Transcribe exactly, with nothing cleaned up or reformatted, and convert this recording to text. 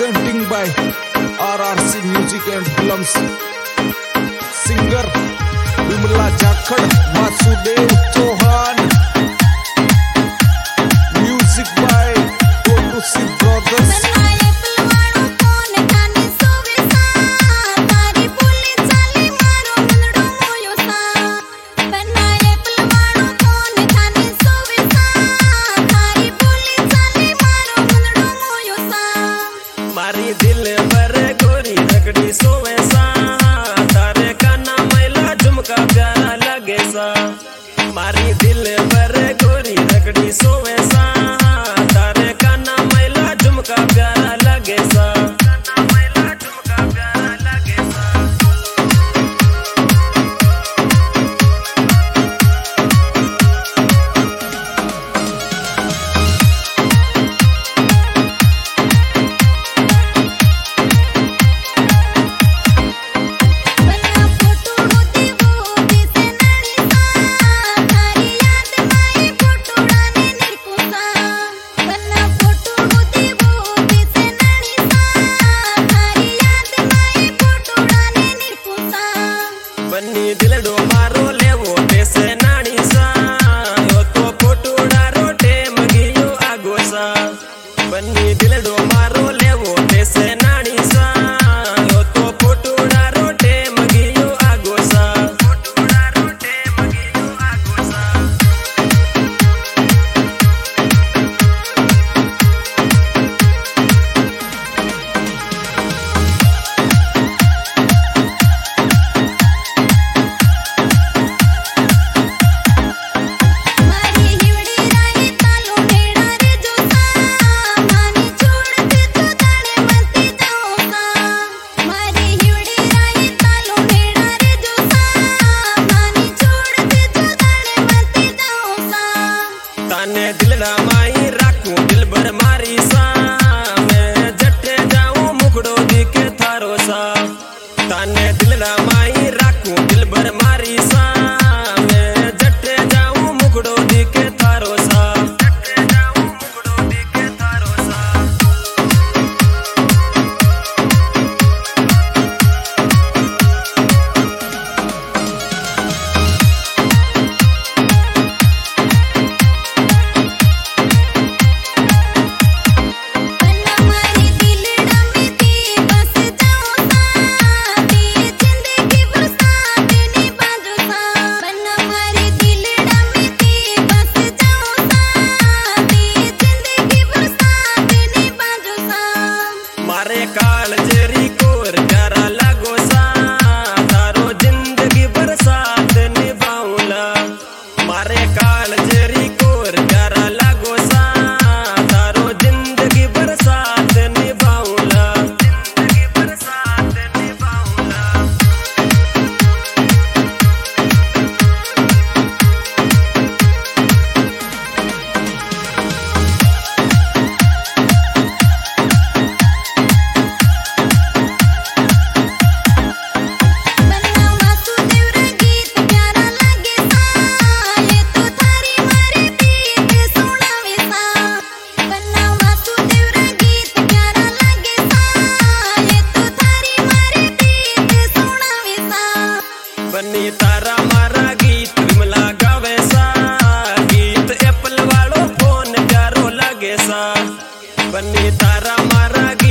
presenting by R R C Music and Films. Singer Vimla Jakhad, Vasudev Chauhan. Music by Kotusi Brothers. मारी दिल पर गोरी रगड़ी सोवे सा, तारे काना मैला झुमका प्यारा लगे सा। मारी दिल पर गोरी रगड़ी सोवे सा, तारे काना मैला झुमका प्यारा लगे सा। बन्नी दिल डो मारो ले वो से नानी सा, यो तो फोटोड़ा रोटे मगियो आगो सा। बन्नी दिल डो मारो ले वो से नानी सा, यो तो फोटोड़ा रोटे मगियो आगो सा। फोटोड़ा रोटे मगियो आगो सा। ताने दिलड़ा माई राखू दिल भर मारी सा, मैं जट्टे जाऊं मुखड़ो दिखे थारो सा। ताने दिलड़ा माई राखू दिल भर मारी सा, मैं जट्टे जाऊं मुखड़ो दिखे थारो सा। जट्टे जाऊं मुखड़ो दिखे थारो सा। मारे काल जेरी कोर प्यारा लगो सा, तारो जिंदगी बरसात निभाऊला। मारे काल जेरी कोर प्यारा लगो सा, तारो जिंदगी बरसात निभाऊला। जिंदगी बरसात निभाऊला। बन्नी तारा मारा गीत विमला गावे सा, गीत एप्पल वालो फोन प्यारो लगे सा। बन्नी तारा मारा गीत